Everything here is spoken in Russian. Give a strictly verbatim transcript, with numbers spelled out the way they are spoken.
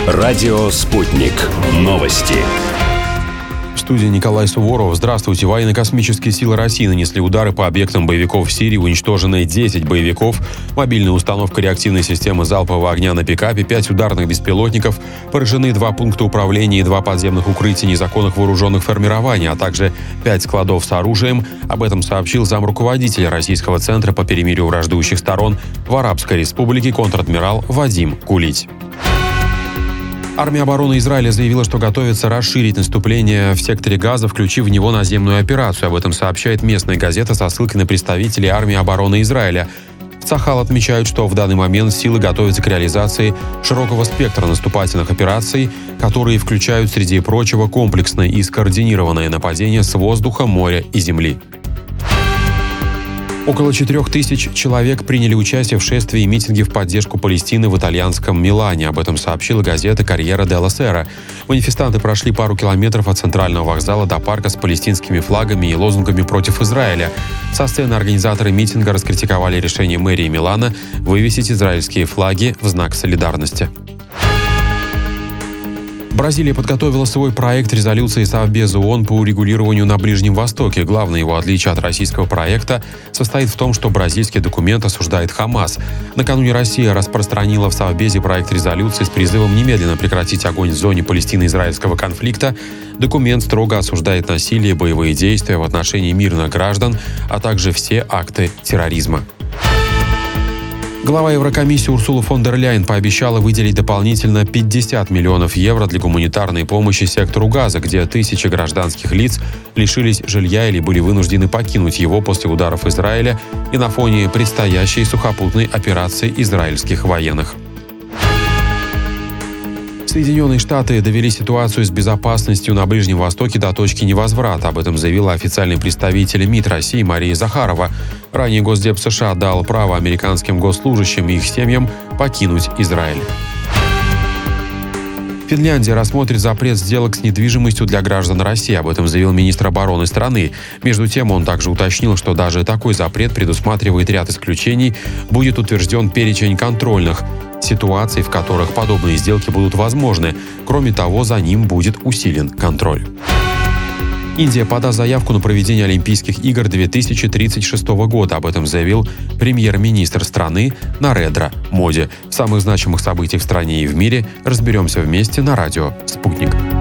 Радио «Спутник». Новости. В студии Николай Суворов. Здравствуйте. Военно-космические силы России нанесли удары по объектам боевиков в Сирии. Уничтожены десять боевиков, мобильная установка реактивной системы залпового огня на пикапе, пять ударных беспилотников, поражены два пункта управления и два подземных укрытия незаконных вооруженных формирований, а также пять складов с оружием. Об этом сообщил замруководителя Российского центра по перемирию враждующих сторон в Арабской Республике контр-адмирал Вадим Кулич. Армия обороны Израиля заявила, что готовится расширить наступление в секторе Газа, включив в него наземную операцию. Об этом сообщает местная газета со ссылкой на представителей армии обороны Израиля. В Цахал отмечают, что в данный момент силы готовятся к реализации широкого спектра наступательных операций, которые включают, среди прочего, комплексное и скоординированное нападение с воздуха, моря и земли. Около четырех тысяч человек приняли участие в шествии и митинге в поддержку Палестины в итальянском Милане. Об этом сообщила газета «Корьера делла Сера». Манифестанты прошли пару километров от центрального вокзала до парка с палестинскими флагами и лозунгами против Израиля. Со сцены организаторы митинга раскритиковали решение мэрии Милана вывесить израильские флаги в знак солидарности. Бразилия подготовила свой проект резолюции Совбеза ООН по урегулированию на Ближнем Востоке. Главное его отличие от российского проекта состоит в том, что бразильский документ осуждает Хамас. Накануне Россия распространила в Совбезе проект резолюции с призывом немедленно прекратить огонь в зоне палестино-израильского конфликта. Документ строго осуждает насилие и боевые действия в отношении мирных граждан, а также все акты терроризма. Глава Еврокомиссии Урсула фон дер Ляйен пообещала выделить дополнительно пятьдесят миллионов евро для гуманитарной помощи сектору Газа, где тысячи гражданских лиц лишились жилья или были вынуждены покинуть его после ударов Израиля и на фоне предстоящей сухопутной операции израильских военных. Соединенные Штаты довели ситуацию с безопасностью на Ближнем Востоке до точки невозврата. Об этом заявила официальный представитель МИД России Мария Захарова. Ранее Госдеп США дал право американским госслужащим и их семьям покинуть Израиль. Финляндия рассмотрит запрет сделок с недвижимостью для граждан России. Об этом заявил министр обороны страны. Между тем, он также уточнил, что даже такой запрет предусматривает ряд исключений. Будет утвержден перечень контрольных ситуаций, в которых подобные сделки будут возможны. Кроме того, за ним будет усилен контроль. Индия подаст заявку на проведение Олимпийских игр две тысячи тридцать шестого года. Об этом заявил премьер-министр страны Нарендра Моди. В самых значимых событиях в стране и в мире разберемся вместе на радио «Спутник».